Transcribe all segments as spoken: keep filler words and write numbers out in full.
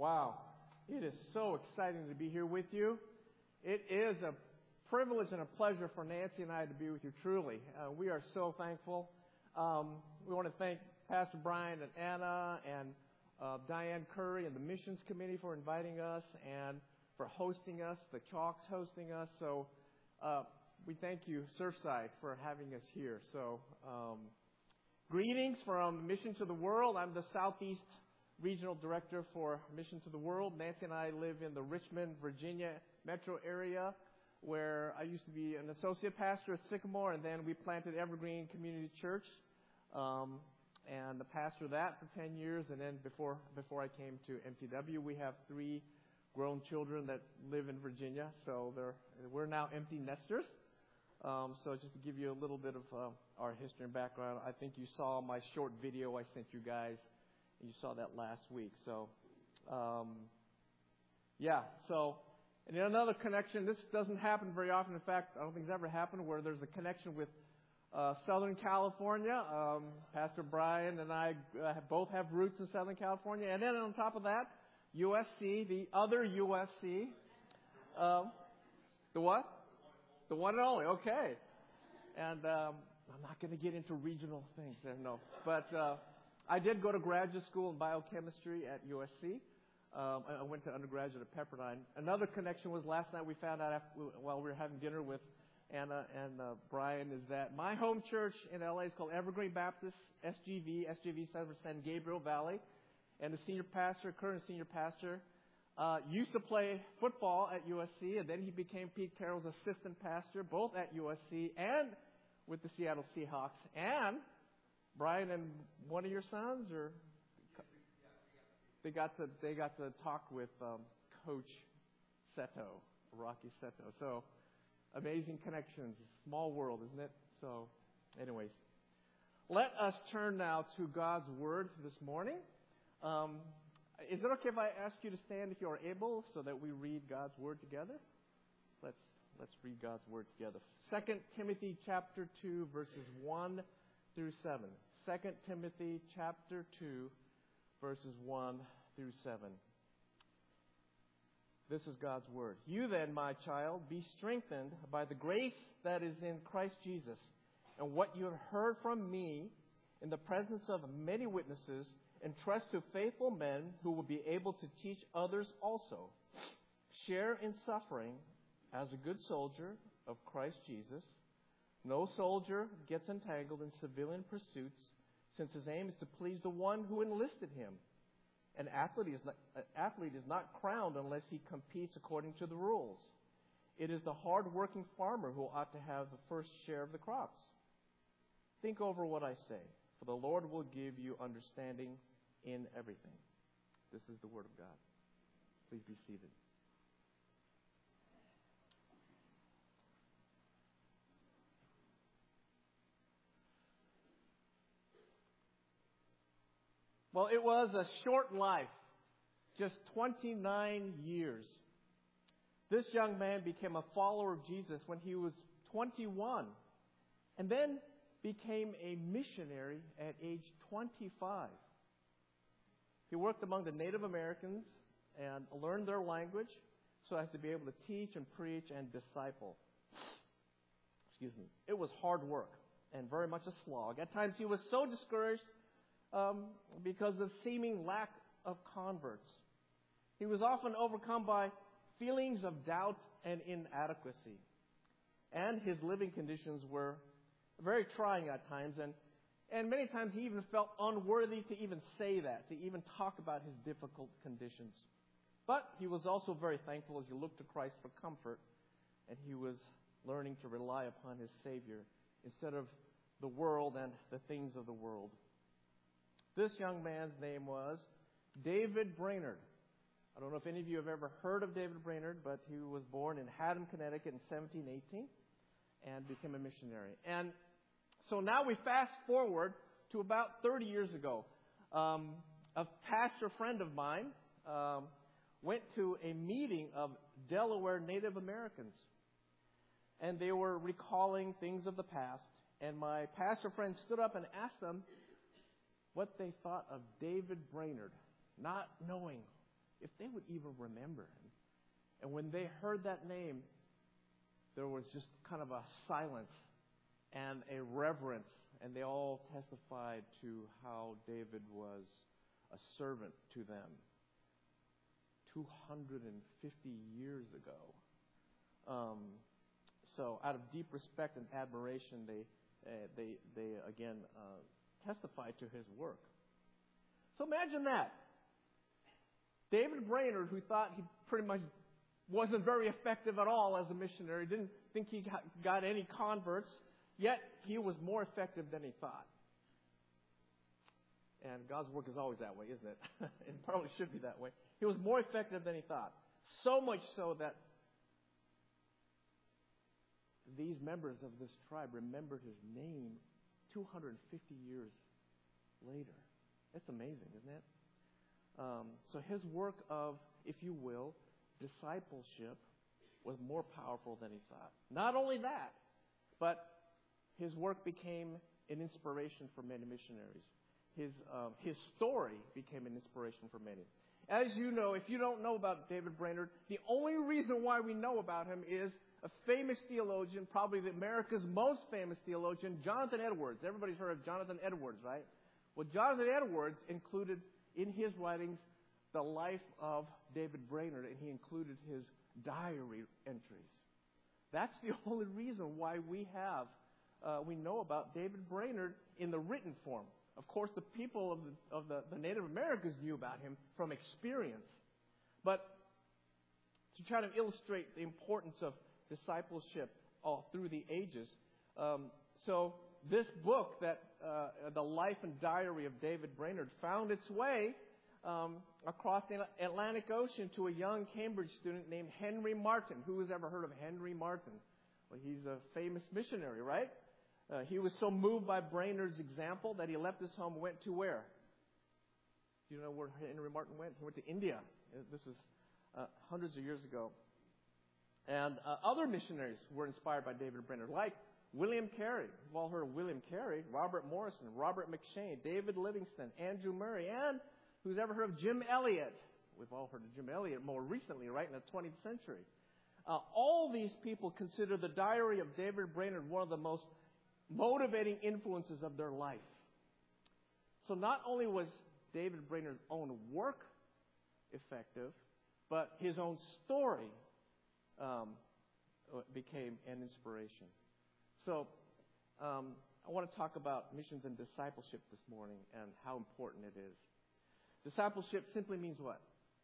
Wow. It is so exciting to be here with you. It is a privilege and a pleasure for Nancy and I to be with you, truly. Uh, we are so thankful. Um, we want to thank Pastor Brian and Anna and uh, Diane Curry and the Missions Committee for inviting us and for hosting us, the Chalks hosting us. So uh, we thank you, Surfside, for having us here. So um, greetings from Mission to the World. I'm the Southeast Regional Director for Mission to the World. Nancy and I live in the Richmond, Virginia metro area, where I used to be an associate pastor at Sycamore, and then we planted Evergreen Community Church, um, and the pastor of that for ten years. And then before before I came to M T W, we have three grown children that live in Virginia, so they're we're now empty nesters. Um, so just to give you a little bit of uh, our history and background, I think you saw my short video I sent you guys. You saw that last week. So, um, yeah. So, and then another connection. This doesn't happen very often. In fact, I don't think it's ever happened where there's a connection with uh, Southern California. Um, Pastor Brian and I uh, both have roots in Southern California. And then on top of that, U S C, the other U S C. Uh, the what? The one and only. Okay. And um, I'm not going to get into regional things. No. But Uh, I did go to graduate school in biochemistry at U S C. Um, I went to undergraduate at Pepperdine. Another connection was last night we found out after, while we were having dinner with Anna and uh, Brian is that my home church in L A is called Evergreen Baptist S G V. S G V stands for San Gabriel Valley. And the senior pastor, current senior pastor, uh, used to play football at U S C, and then he became Pete Carroll's assistant pastor, both at U S C and with the Seattle Seahawks. And Brian and one of your sons, or they got to they got to talk with um, Coach Seto, Rocky Seto. So amazing connections, small world, isn't it? So, anyways, let us turn now to God's Word this morning. Um, is it okay if I ask you to stand if you are able, so that we read God's Word together? Let's let's read God's Word together. Second Timothy chapter two, verses one through seven. Second Timothy chapter two, verses one through seven. This is God's word. You then, my child, be strengthened by the grace that is in Christ Jesus, and what you have heard from me in the presence of many witnesses, entrust to faithful men who will be able to teach others also. Share in suffering as a good soldier of Christ Jesus. No soldier gets entangled in civilian pursuits, since his aim is to please the one who enlisted him. An athlete is not, an athlete is not crowned unless he competes according to the rules. It is the hard-working farmer who ought to have the first share of the crops. Think over what I say, for the Lord will give you understanding in everything. This is the word of God. Please be seated. Well, it was a short life, just twenty-nine years. This young man became a follower of Jesus when he was twenty-one, and then became a missionary at age twenty-five. He worked among the Native Americans and learned their language so as to be able to teach and preach and disciple. Excuse me. It was hard work and very much a slog. At times he was so discouraged Um, because of seeming lack of converts. He was often overcome by feelings of doubt and inadequacy. And his living conditions were very trying at times, and, and many times he even felt unworthy to even say that, to even talk about his difficult conditions. But he was also very thankful as he looked to Christ for comfort, and he was learning to rely upon his Savior instead of the world and the things of the world. This young man's name was David Brainerd. I don't know if any of you have ever heard of David Brainerd, but he was born in Haddam, Connecticut in seventeen eighteen and became a missionary. And so now we fast forward to about thirty years ago. Um, a pastor friend of mine um, went to a meeting of Delaware Native Americans, and they were recalling things of the past. And my pastor friend stood up and asked them what they thought of David Brainerd, not knowing if they would even remember him. And when they heard that name, there was just kind of a silence and a reverence, and they all testified to how David was a servant to them two hundred fifty years ago. Um, so out of deep respect and admiration, they, uh, they, they again, uh, testified to his work. So imagine that. David Brainerd, who thought he pretty much wasn't very effective at all as a missionary, didn't think he got, got any converts, yet he was more effective than he thought. And God's work is always that way, isn't it? It probably should be that way. He was more effective than he thought. So much so that these members of this tribe remembered his name two hundred fifty years later. It's amazing, isn't it? Um, so his work of, if you will, discipleship was more powerful than he thought. Not only that, but his work became an inspiration for many missionaries. His um, his story became an inspiration for many. As you know, if you don't know about David Brainerd, the only reason why we know about him is a famous theologian, probably America's most famous theologian, Jonathan Edwards. Everybody's heard of Jonathan Edwards, right? Well, Jonathan Edwards included in his writings the life of David Brainerd, and he included his diary entries. That's the only reason why we have, uh, we know about David Brainerd in the written form. Of course, the people of the, of the, the Native Americans knew about him from experience. But to try to illustrate the importance of discipleship all through the ages, um, so this book, that uh, the life and diary of David Brainerd, found its way um, across the Atlantic Ocean to a young Cambridge student named Henry Martyn. Who has ever heard of Henry Martyn? Well, he's a famous missionary, right? Uh, he was so moved by Brainerd's example that he left his home and went to where? Do you know where Henry Martyn went? He went to India. This was uh, hundreds of years ago. And uh, other missionaries were inspired by David Brainerd, like William Carey. We've all heard of William Carey, Robert Morrison, Robert McShane, David Livingston, Andrew Murray, and who's ever heard of Jim Elliot? We've all heard of Jim Elliot more recently, right, in the twentieth century. Uh, all these people consider the diary of David Brainerd one of the most motivating influences of their life. So not only was David Brainerd's own work effective, but his own story um, became an inspiration. So um, I want to talk about missions and discipleship this morning and how important it is. Discipleship simply means what?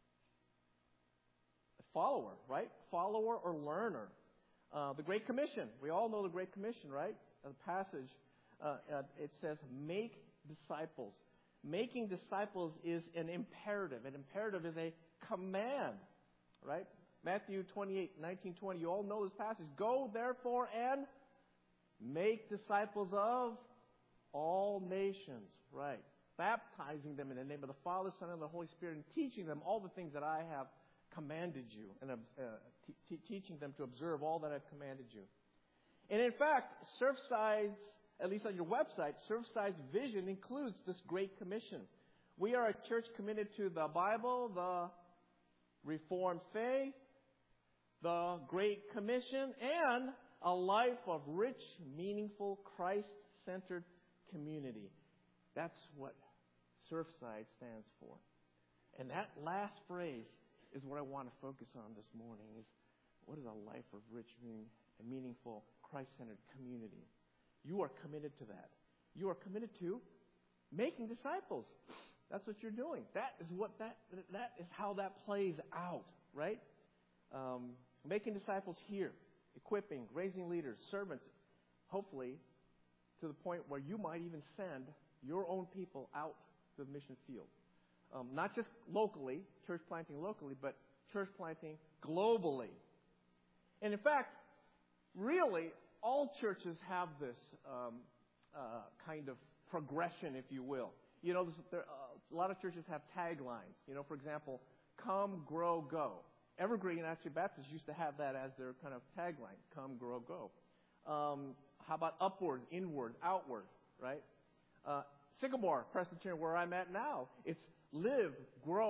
A follower, right? Follower or learner. Uh, the Great Commission. We all know the Great Commission, right? The passage, uh, uh, it says, make disciples. Making disciples is an imperative. An imperative is a command, right? Matthew twenty-eight, nineteen, twenty. You all know this passage. Go, therefore, and make disciples of all nations, right? Baptizing them in the name of the Father, Son, and the Holy Spirit, and teaching them all the things that I have commanded you, and uh, t- t- teaching them to observe all that I've commanded you. And in fact, Surfside's, at least on your website, Surfside's vision includes this Great Commission. We are a church committed to the Bible, the Reformed faith, the Great Commission, and a life of rich, meaningful, Christ-centered community. That's what Surfside stands for. And that last phrase is what I want to focus on this morning, is what is a life of rich, meaning, and meaningful, Christ-centered community. You are committed to that. You are committed to making disciples. That's what you're doing. That is what that that is how that plays out, right? Um, making disciples here, equipping, raising leaders, servants, hopefully to the point where you might even send your own people out to the mission field. Um, not just locally, church planting locally, but church planting globally. And in fact, really, all churches have this um, uh, kind of progression, if you will. You know, there, uh, a lot of churches have taglines. You know, for example, come, grow, go. Evergreen actually Baptist used to have that as their kind of tagline, come, grow, go. Um, how about upward, inward, outward, right? Uh, Sycamore Presbyterian, where I'm at now, it's live, grow,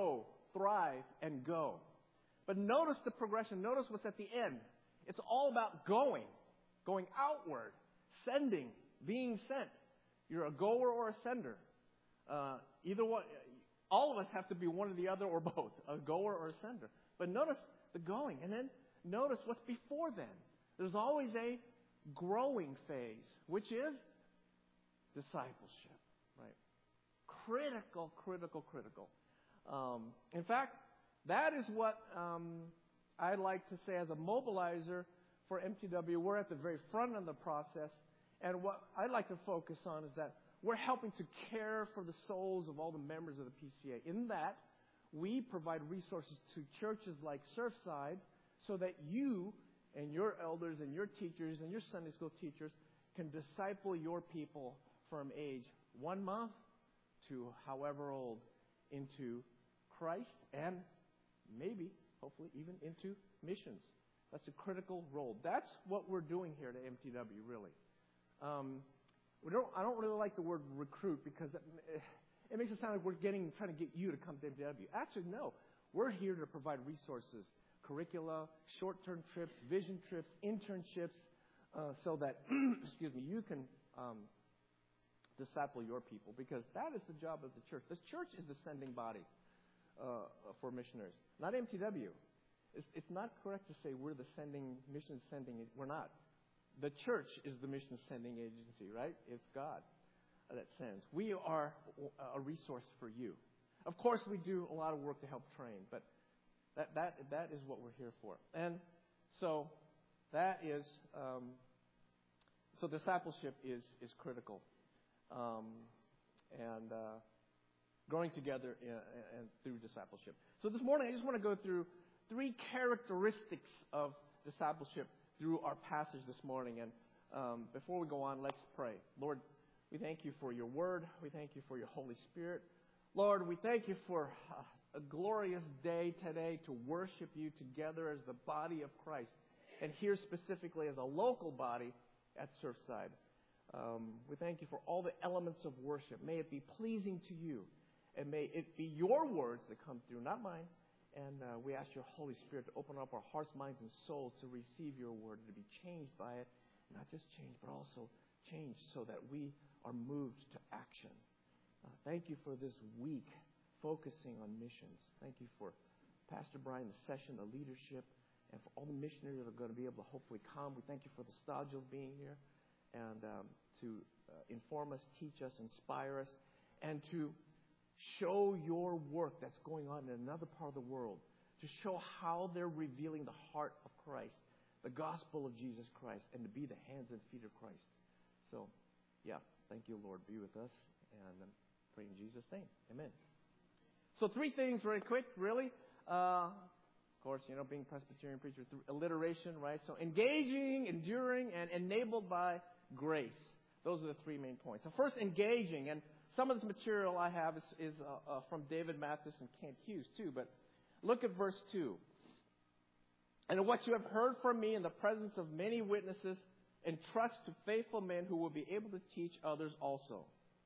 thrive, and go. But notice the progression. Notice what's at the end. It's all about going, going outward, sending, being sent. You're a goer or a sender. Uh, either one. All of us have to be one or the other or both, a goer or a sender. But notice the going, and then notice what's before then. There's always a growing phase, which is discipleship, right? Critical, critical, critical. Um, in fact, that is what um, I like to say as a mobilizer for M T W. We're at the very front of the process, and what I'd like to focus on is that we're helping to care for the souls of all the members of the P C A. In that, we provide resources to churches like Surfside so that you and your elders and your teachers and your Sunday school teachers can disciple your people from age one month to however old into Christ and maybe, hopefully, even into missions. That's a critical role. That's what we're doing here at M T W, really. Um, we don't, I don't really like the word recruit because it, it makes it sound like we're getting, trying to get you to come to M T W. Actually, no. We're here to provide resources, curricula, short-term trips, vision trips, internships, uh, so that, excuse me, you can um, disciple your people, because that is the job of the church. The church is the sending body uh, for missionaries, not M T W. It's, it's not correct to say we're the sending, mission sending. We're not. The church is the mission sending agency, right? It's God that sends. We are a resource for you. Of course, we do a lot of work to help train, but that that that is what we're here for. And so that is um, so discipleship is is critical, um, and uh, growing together in, and through discipleship. So this morning, I just want to go through three characteristics of discipleship through our passage this morning. And um, before we go on, let's pray. Lord, we thank you for your word. We thank you for your Holy Spirit. Lord, we thank you for uh, a glorious day today to worship you together as the body of Christ, and here specifically as a local body at Surfside. Um, we thank you for all the elements of worship. May it be pleasing to you, and may it be your words that come through, not mine. And uh, we ask your Holy Spirit to open up our hearts, minds, and souls to receive your word, to be changed by it. Not just changed, but also changed so that we are moved to action. Uh, thank you for this week focusing on missions. Thank you for Pastor Brian, the session, the leadership, and for all the missionaries that are going to be able to hopefully come. We thank you for the Stodgels being here and um, to uh, inform us, teach us, inspire us, and to show your work that's going on in another part of the world, to show how they're revealing the heart of Christ, the gospel of Jesus Christ, and to be the hands and feet of Christ. So, yeah, thank you, Lord. Be with us, and um, pray in Jesus' name. Amen. So three things very quick, really. Uh, of course, you know, being Presbyterian preacher, through alliteration, right? So engaging, enduring, and enabled by grace. Those are the three main points. So first, engaging. And some of this material I have is, is uh, uh, from David Mathis and Kent Hughes, too. But look at verse two. And what you have heard from me in the presence of many witnesses, entrust to faithful men who will be able to teach others also.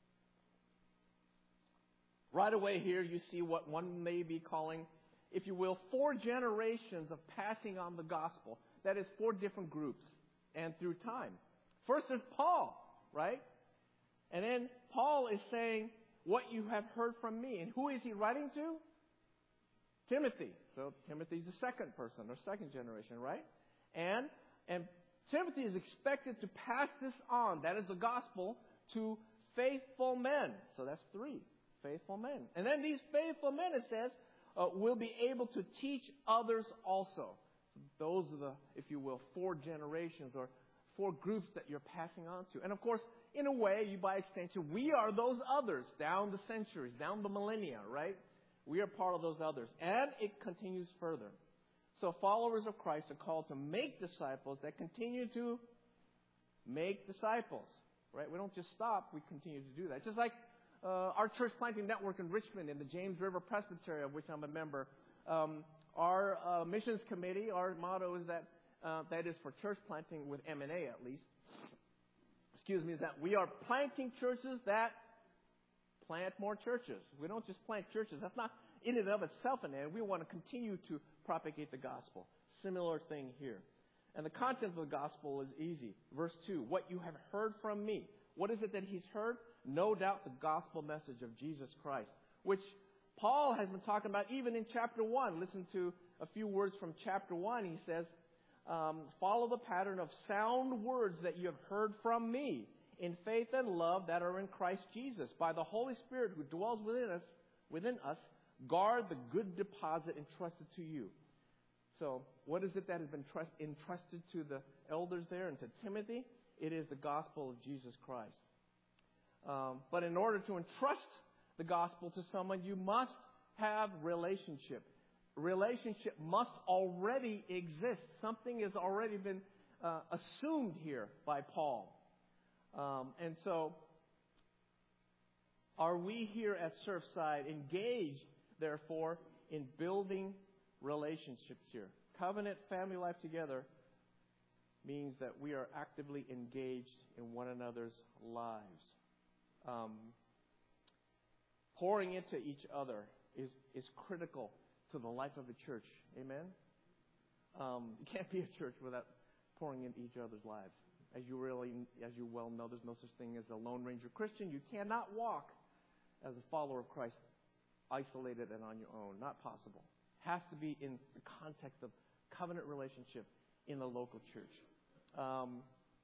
Right away here you see what one may be calling, if you will, four generations of passing on the gospel. That is four different groups and through time. First there's Paul, right? And then Paul is saying, what you have heard from me. And who is he writing to? Timothy. So Timothy's the second person, or second generation, right? And and Timothy is expected to pass this on, that is the gospel, to faithful men. So that's three, faithful men. And then these faithful men, it says, uh, will be able to teach others also. So those are the, if you will, four generations or four groups that you're passing on to. And of course, in a way, you by extension, we are those others down the centuries, down the millennia, right? We are part of those others. And it continues further. So followers of Christ are called to make disciples that continue to make disciples, right? We don't just stop, we continue to do that. Just like uh, our church planting network in Richmond in the James River Presbytery, of which I'm a member, um, our uh, missions committee, our motto is that, uh, that is for church planting with M and A at least, excuse me, is that we are planting churches that plant more churches. We don't just plant churches. That's not in and of itself an end. We want to continue to propagate the gospel. Similar thing here. And the content of the gospel is easy. Verse two, what you have heard from me. What is it that he's heard? No doubt the gospel message of Jesus Christ, which Paul has been talking about even in chapter one. Listen to a few words from chapter one. He says, um, follow the pattern of sound words that you have heard from me in faith and love that are in Christ Jesus. By the Holy Spirit who dwells within us, within us, guard the good deposit entrusted to you. So what is it that has been trust, entrusted to the elders there and to Timothy? It is the gospel of Jesus Christ. Um, but in order to entrust the gospel to someone, you must have relationship. Relationship must already exist. Something has already been uh, assumed here by Paul. Um, and so, are we here at Surfside engaged, therefore, in building relationships here? Covenant family life together means that we are actively engaged in one another's lives. Um, pouring into each other is, is critical to the life of a church. Amen? Um, you can't be a church without pouring into each other's lives. As you really, as you well know, there's no such thing as a Lone Ranger Christian. You cannot walk as a follower of Christ isolated and on your own. Not possible. Has to be in the context of covenant relationship in the local church. Um,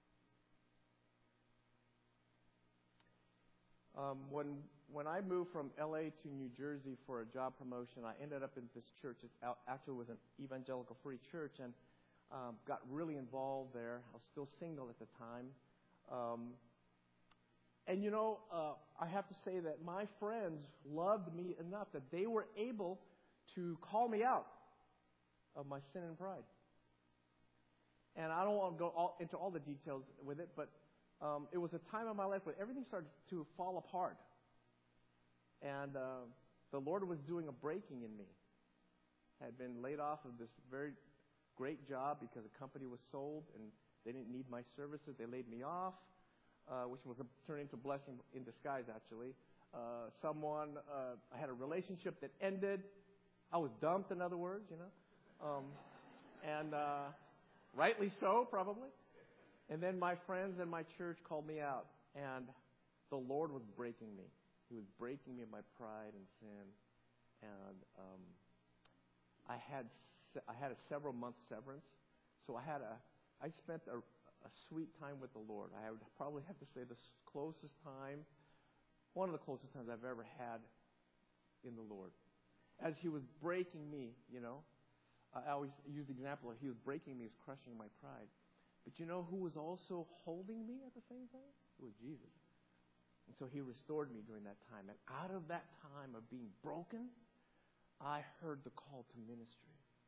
um, when when I moved from L A to New Jersey for a job promotion, I ended up in this church. It actually was an evangelical free church, and um, got really involved there. I was still single at the time. Um, and, you know, uh, I have to say that my friends loved me enough that they were able to call me out of my sin and pride. And I don't want to go all, into all the details with it, but um, it was a time in my life where everything started to fall apart. And uh, the Lord was doing a breaking in me. I had been laid off of this very great job because the company was sold and they didn't need my services. They laid me off, uh, which was a, turned into a blessing in disguise, actually. Uh, someone, uh, I had a relationship that ended. I was dumped, in other words, you know. Um, and uh, rightly so, probably. And then my friends and my church called me out, and the Lord was breaking me. He was breaking me of my pride and sin. And um, I had I had a several month severance, so I had a I spent a, a sweet time with the Lord. I would probably have to say the closest time, one of the closest times I've ever had in the Lord. As He was breaking me, you know, I always use the example of He was breaking me, He was crushing my pride. But you know who was also holding me at the same time? It was Jesus. And so He restored me during that time. And out of that time of being broken, I heard the call to ministry.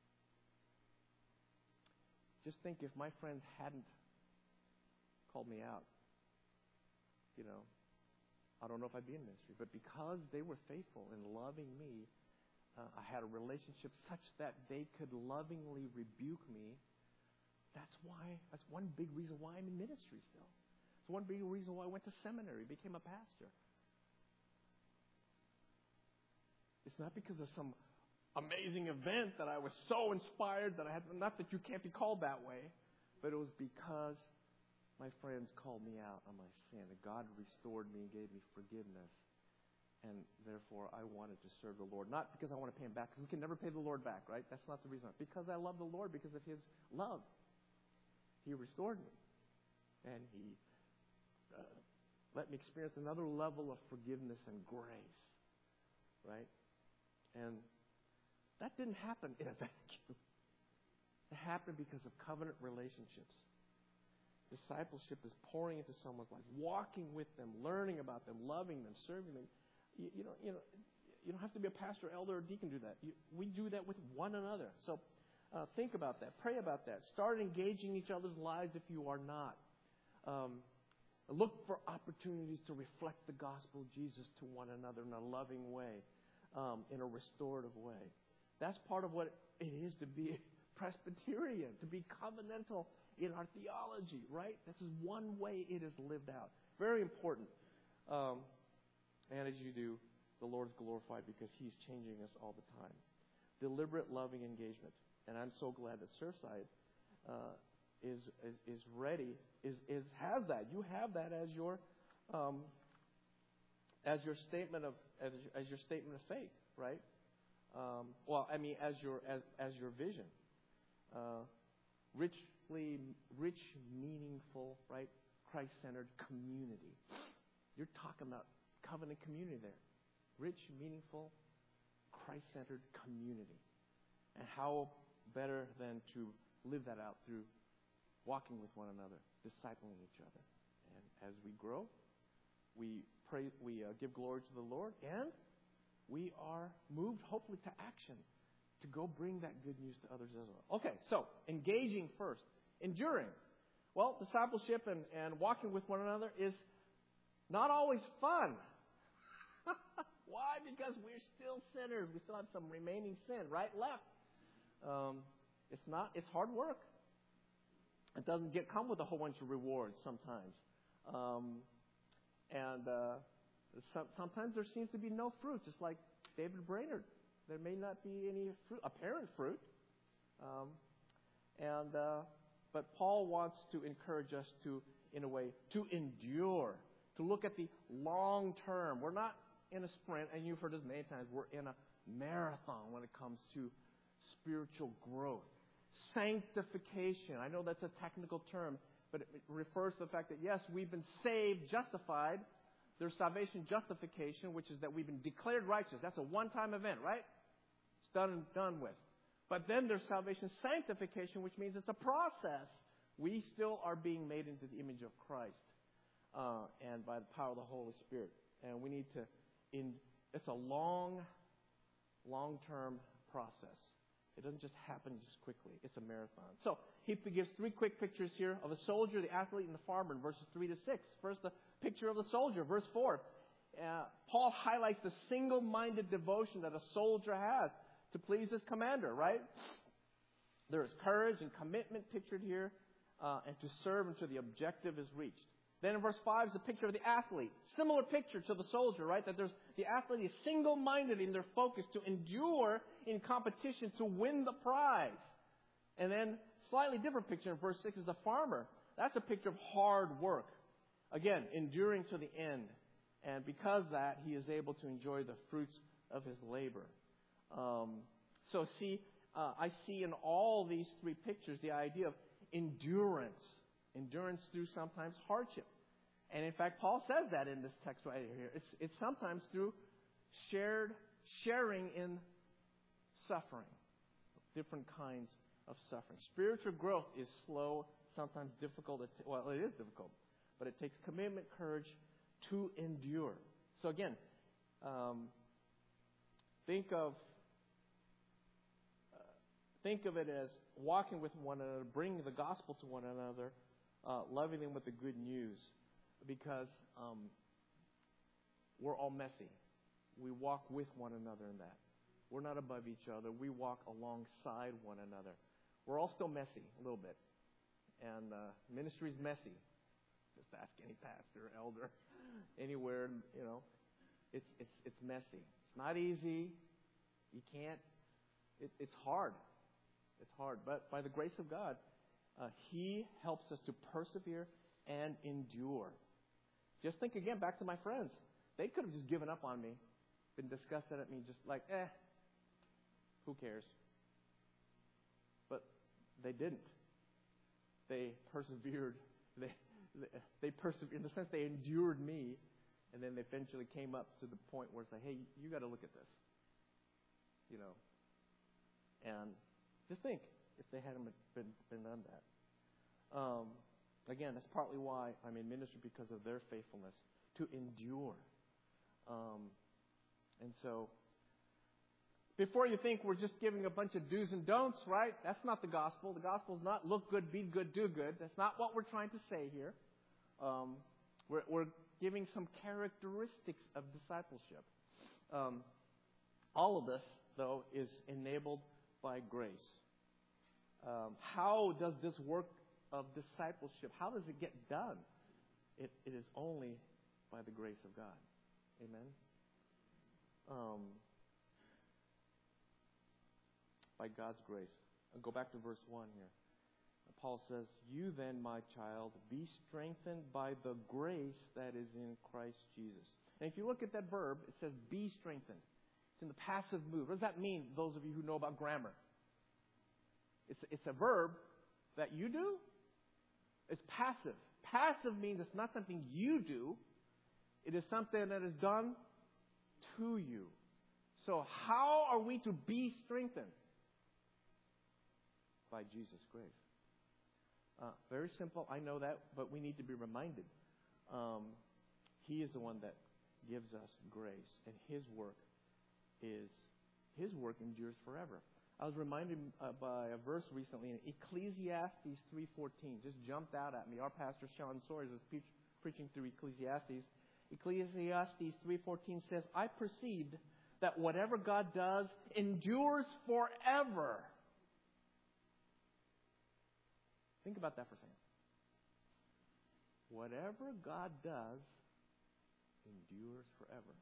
Just think if my friends hadn't called me out, you know, I don't know if I'd be in ministry. But because they were faithful in loving me, uh, I had a relationship such that they could lovingly rebuke me. That's why, that's one big reason why I'm in ministry still. It's one big reason why I went to seminary, became a pastor. It's not because of some amazing event that I was so inspired that I had, not that you can't be called that way, but it was because my friends called me out on my sin, and God restored me and gave me forgiveness, and therefore I wanted to serve the Lord. Not because I want to pay Him back, because we can never pay the Lord back, right? That's not the reason. Because I love the Lord, because of His love. He restored me, and He uh, let me experience another level of forgiveness and grace, right? And that didn't happen in a vacuum. It happened because of covenant relationships. Discipleship is pouring into someone's life, walking with them, learning about them, loving them, serving them. You, you know, you know, you don't have to be a pastor, elder, or deacon to do that. You, we do that with one another. So uh, think about that. Pray about that. Start engaging each other's lives if you are not. Um, look for opportunities to reflect the gospel of Jesus to one another in a loving way, um, in a restorative way. That's part of what it is to be Presbyterian, to be covenantal in our theology, right? This is one way it is lived out. Very important. Um, and as you do, the Lord's glorified because He's changing us all the time. Deliberate, loving engagement. And I'm so glad that Surfside uh, is, is is ready, is is has that. You have that as your um, as your statement of as, as your statement of faith, right? Um, well, I mean, as your as as your vision, uh, richly rich, meaningful, right? Christ-centered community. You're talking about covenant community there. Rich, meaningful, Christ-centered community. And how better than to live that out through walking with one another, discipling each other. And as we grow, we pray, we uh, give glory to the Lord, and we are moved, hopefully, to action to go bring that good news to others as well. Okay, so engaging first. Enduring. Well, discipleship and, and walking with one another is not always fun. Why? Because we're still sinners. We still have some remaining sin, right, left. Um, it's not. It's hard work. It doesn't get come with a whole bunch of rewards sometimes, um, and uh, some, sometimes there seems to be no fruit. Just like David Brainerd, there may not be any fruit, apparent fruit, um, and uh, but Paul wants to encourage us to, in a way, to endure, to look at the long term. We're not in a sprint, and you've heard this many times. We're in a marathon when it comes to spiritual growth. Sanctification. I know that's a technical term, but it refers to the fact that, yes, we've been saved, justified. There's salvation justification, which is that we've been declared righteous. That's a one-time event, right? It's done and done with. But then there's salvation sanctification, which means it's a process. We still are being made into the image of Christ, uh, and by the power of the Holy Spirit. And we need to, in, it's a long, long-term process. It doesn't just happen just quickly. It's a marathon. So he gives three quick pictures here of a soldier, the athlete, and the farmer in verses three to six. First, the picture of the soldier, verse four. Uh, Paul highlights the single-minded devotion that a soldier has to please his commander, right? There is courage and commitment pictured here, uh, and to serve until the objective is reached. Then in verse five is the picture of the athlete. Similar picture to the soldier, right? That there's the athlete is single-minded in their focus to endure in competition to win the prize. And then slightly different picture in verse six is the farmer. That's a picture of hard work. Again, enduring to the end. And because of that, he is able to enjoy the fruits of his labor. Um, so see, uh, I see in all these three pictures the idea of endurance. Endurance through sometimes hardship. And in fact, Paul says that in this text right here. It's, it's sometimes through shared sharing in suffering, different kinds of suffering. Spiritual growth is slow, sometimes difficult. Well, it is difficult, but it takes commitment, courage to endure. So again, um, think of uh, think of it as walking with one another, bringing the gospel to one another, uh, loving them with the good news, because um, we're all messy. We walk with one another in that. We're not above each other. We walk alongside one another. We're all still messy a little bit. And uh, ministry's messy. Just ask any pastor, elder, anywhere, you know. It's it's it's messy. It's not easy. You can't. It, it's hard. It's hard. But by the grace of God, uh, He helps us to persevere and endure. Just think again back to my friends. They could have just given up on me, been disgusted at me, just like, eh, who cares? But they didn't. They persevered. They, they, they persevered. In the sense, they endured me, and then they eventually came up to the point where it's like, hey, you got to look at this. You know. And just think if they hadn't been, been done that. Um, again, that's partly why I'm in ministry, because of their faithfulness to endure. Um, and so, before you think we're just giving a bunch of do's and don'ts, right? That's not the gospel. The gospel is not look good, be good, do good. That's not what we're trying to say here. Um, we're, we're giving some characteristics of discipleship. Um, all of this, though, is enabled by grace. Um, how does this work of discipleship, how does it get done? It, it is only by the grace of God. Amen? Um, by God's grace. I'll go back to verse one here. Paul says, "You then, my child, be strengthened by the grace that is in Christ Jesus." And if you look at that verb, it says, "be strengthened." It's in the passive mood. What does that mean, those of you who know about grammar? It's, it's a verb that you do. It's passive. Passive means it's not something you do. It is something that is done to you. So how are we to be strengthened? By Jesus' grace. Uh, very simple, I know that, but we need to be reminded. Um, he is the one that gives us grace, and His work is, His work endures forever. I was reminded uh, by a verse recently in Ecclesiastes three fourteen. Just jumped out at me. Our pastor, Sean Sores, is pre- preaching through Ecclesiastes. Ecclesiastes three fourteen says, "I perceived that whatever God does endures forever." Think about that for a second. Whatever God does endures forever.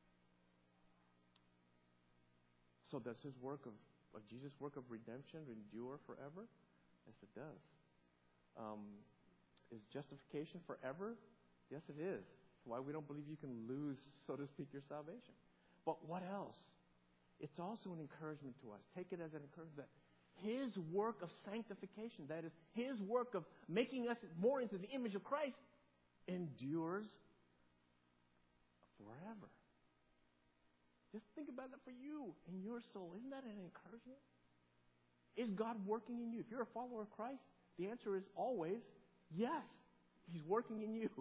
So does His work of, of Jesus' work of redemption endure forever? Yes, it does. Um, is justification forever? Yes, it is. That's why we don't believe you can lose, so to speak, your salvation. But what else? It's also an encouragement to us. Take it as an encouragement that His work of sanctification, that is, His work of making us more into the image of Christ, endures forever. Just think about that for you and your soul. Isn't that an encouragement? Is God working in you? If you're a follower of Christ, the answer is always yes. He's working in you.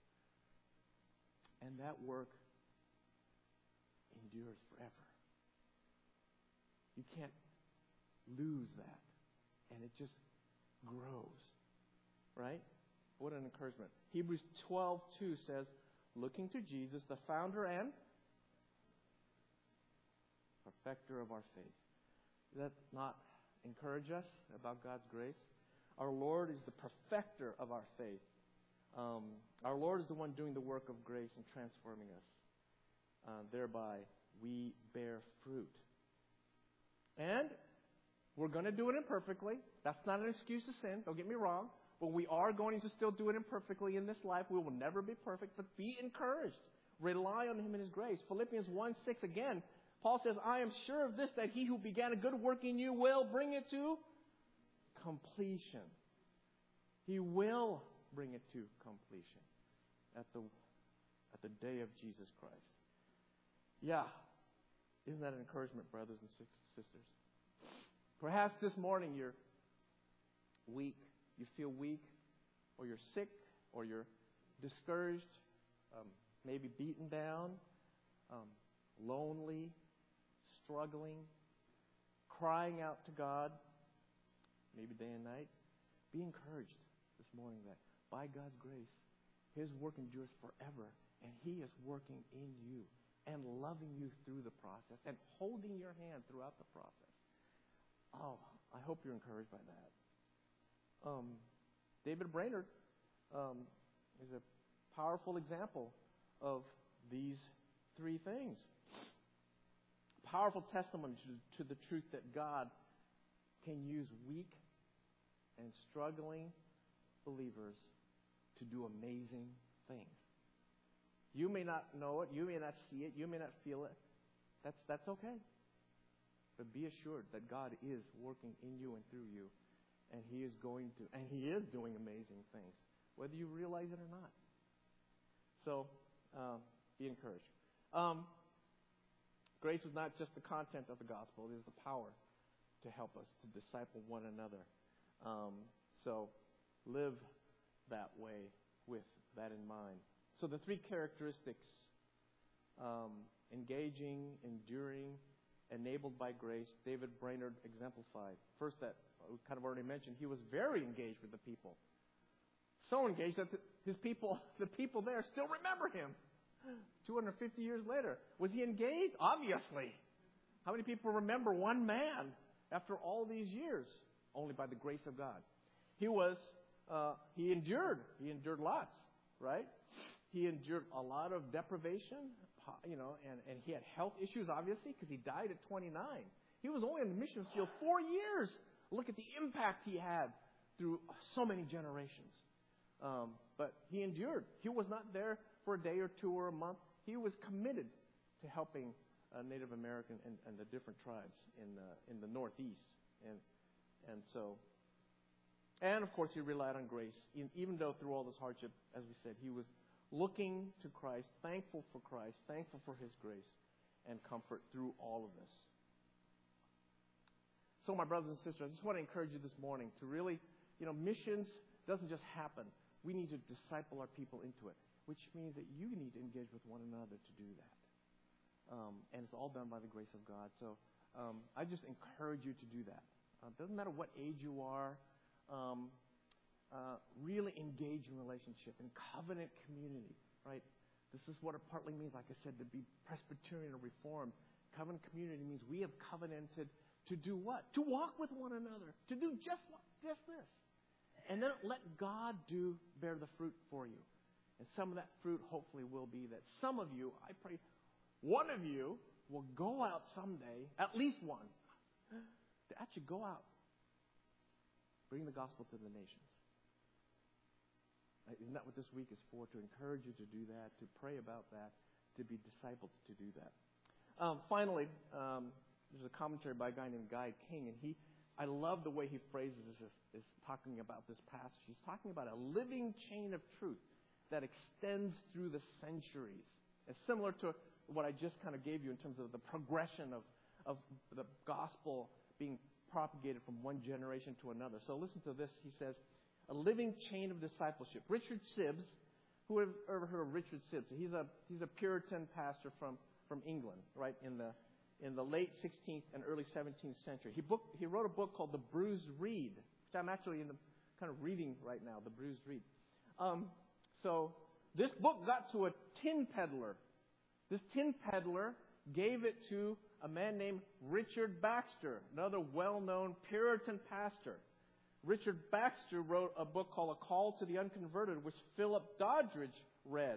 And that work endures forever. You can't lose that. And it just grows. Right? What an encouragement. Hebrews twelve two says, "Looking to Jesus, the founder and perfecter of our faith." Does that not encourage us about God's grace? Our Lord is the perfecter of our faith. Um, our Lord is the one doing the work of grace and transforming us. Uh, thereby, we bear fruit. And we're going to do it imperfectly. That's not an excuse to sin. Don't get me wrong. But we are going to still do it imperfectly in this life. We will never be perfect. But be encouraged. Rely on Him and His grace. Philippians one six again. Paul says, "I am sure of this, that He who began a good work in you will bring it to completion." He will bring it to completion at the at the day of Jesus Christ. Yeah. Isn't that an encouragement, brothers and sisters? Perhaps this morning you're weak. You feel weak, or you're sick, or you're discouraged, um, maybe beaten down, um, lonely, struggling, crying out to God, maybe day and night. Be encouraged this morning that by God's grace, His work endures forever, and He is working in you and loving you through the process and holding your hand throughout the process. Oh, I hope you're encouraged by that. Um, David Brainerd um, is a powerful example of these three things. Powerful testimony to, to the truth that God can use weak and struggling believers to do amazing things. You may not know it, you may not see it, you may not feel it. That's that's okay. But be assured that God is working in you and through you, and He is going to, and He is doing amazing things, whether you realize it or not. So, um, be encouraged. Um, grace is not just the content of the gospel; it is the power to help us to disciple one another. Um, so, live that way with that in mind. So the three characteristics, um, engaging, enduring, enabled by grace, David Brainerd exemplified. First, that we kind of already mentioned, he was very engaged with the people. So engaged that the, his people, the people there still remember him. two hundred fifty years later. Was he engaged? Obviously. How many people remember one man after all these years? Only by the grace of God. He was, uh, he endured. He endured lots, right? He endured a lot of deprivation, you know, and, and he had health issues, obviously, because he died at twenty-nine. He was only in the mission field four years. Look at the impact he had through so many generations. Um, but he endured. He was not there for a day or two or a month. He was committed to helping uh, Native American and, and the different tribes in the, in the Northeast. And and so, and of course, he relied on grace. Even though through all this hardship, as we said, he was looking to Christ, thankful for Christ, thankful for his grace and comfort through all of this. So, my brothers and sisters, I just want to encourage you this morning to really, you know, missions doesn't just happen. We need to disciple our people into it, which means that you need to engage with one another to do that. Um, and it's all done by the grace of God. So um, I just encourage you to do that. It uh, doesn't matter what age you are. Um, uh, really engage in relationship, in covenant community, right? This is what it partly means, like I said, to be Presbyterian or Reformed. Covenant community means we have covenanted to do what? To walk with one another, to do just, just this. And then let God do, bear the fruit for you. And some of that fruit hopefully will be that some of you, I pray, one of you will go out someday, at least one, to actually go out, bring the gospel to the nations. Isn't that what this week is for? To encourage you to do that, to pray about that, to be discipled to do that. Um, finally, um, there's a commentary by a guy named Guy King, and he, I love the way he phrases this, is talking about this passage. He's talking about a living chain of truth that extends through the centuries. It's similar to what I just kind of gave you in terms of the progression of, of the gospel being propagated from one generation to another. So listen to this. He says, a living chain of discipleship. Richard Sibbes, who have ever heard of Richard Sibbes? He's a he's a Puritan pastor from, from England, right, in the in the late sixteenth and early seventeenth century. He book he wrote a book called The Bruised Reed, which I'm actually in the kind of reading right now, The Bruised Reed. Um, so this book got to a tin peddler. This tin peddler gave it to a man named Richard Baxter, another well-known Puritan pastor. Richard Baxter wrote a book called A Call to the Unconverted, which Philip Doddridge read.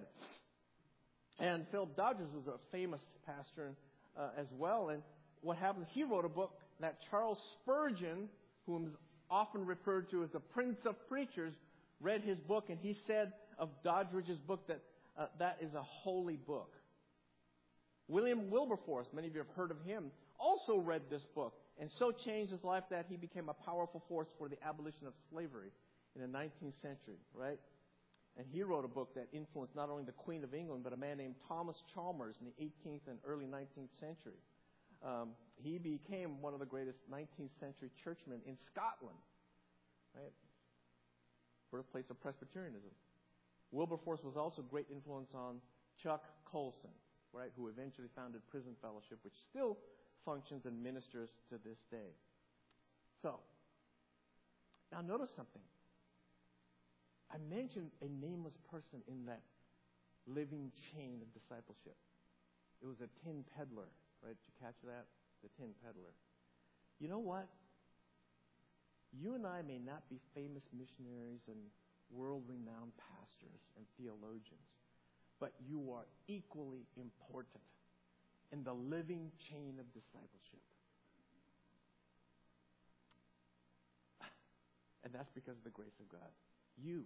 And Philip Doddridge was a famous pastor uh, as well. And what happened, he wrote a book that Charles Spurgeon, whom is often referred to as the Prince of Preachers, read his book, and he said of Doddridge's book that uh, that is a holy book. William Wilberforce, many of you have heard of him, also read this book and so changed his life that he became a powerful force for the abolition of slavery in the nineteenth century, right? And he wrote a book that influenced not only the Queen of England, but a man named Thomas Chalmers in the eighteenth and early nineteenth century. Um, he became one of the greatest nineteenth century churchmen in Scotland, right? Birthplace of Presbyterianism. Wilberforce was also a great influence on Chuck Colson, right, who eventually founded Prison Fellowship, which still functions and ministers to this day. So, now notice something. I mentioned a nameless person in that living chain of discipleship. It was a tin peddler, right? Did you catch that? The tin peddler. You know what? You and I may not be famous missionaries and world-renowned pastors and theologians, but you are equally important in the living chain of discipleship. And that's because of the grace of God. You.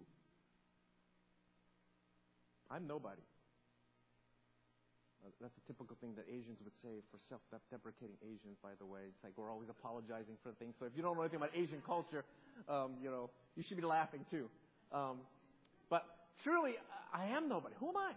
I'm nobody. That's a typical thing that Asians would say for self-deprecating Asians, by the way. It's like we're always apologizing for things. So if you don't know anything about Asian culture, um, you know, you should be laughing too. Um, but truly, I am nobody. Who am I?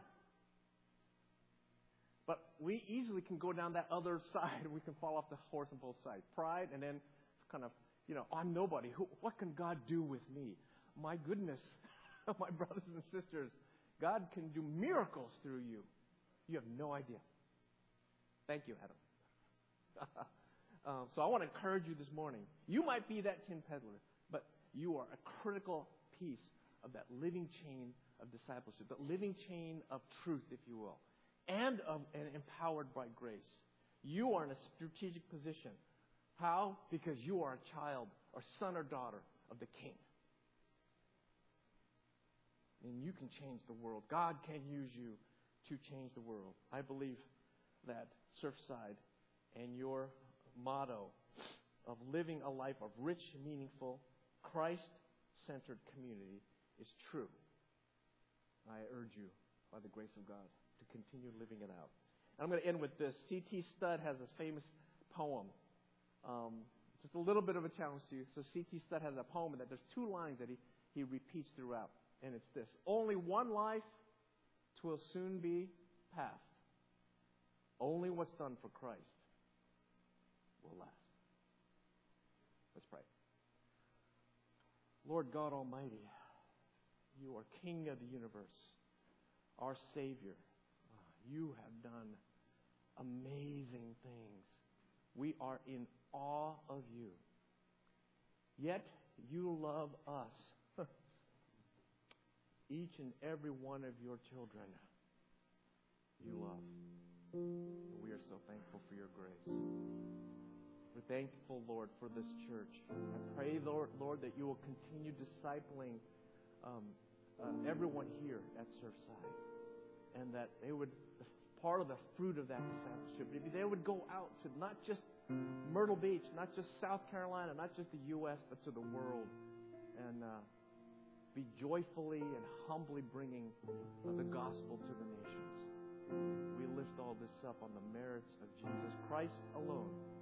But we easily can go down that other side. We can fall off the horse on both sides. Pride and then kind of, you know, I'm nobody. Who, what can God do with me? My goodness, my brothers and sisters, God can do miracles through you. You have no idea. Thank you, Adam. um, so I want to encourage you this morning. You might be that tin peddler, but you are a critical piece of that living chain of discipleship, that living chain of truth, if you will, and, of, and empowered by grace. You are in a strategic position. How? Because you are a child or son or daughter of the King. And you can change the world. God can use you to change the world. I believe that Surfside and your motto of living a life of rich, meaningful, Christ-centered community is true. I urge you, by the grace of God, to continue living it out. And I'm going to end with this. C T Studd has this famous poem. Um, just a little bit of a challenge to you. So C T Studd has a poem that there's two lines that he, he repeats throughout. And it's this: only one life 'twill soon be past. Only what's done for Christ will last. Let's pray. Lord God Almighty, you are King of the universe, our Savior. You have done amazing things. We are in awe of you. Yet you love us. Each and every one of your children you love. We are so thankful for your grace. We're thankful, Lord, for this church. I pray, Lord, Lord, that you will continue discipling um, uh, everyone here at Surfside, and that they would, part of the fruit of that discipleship, maybe they would go out to not just Myrtle Beach, not just South Carolina, not just the U S, but to the world, and uh, be joyfully and humbly bringing uh, the gospel to the nations. We lift all this up on the merits of Jesus Christ alone.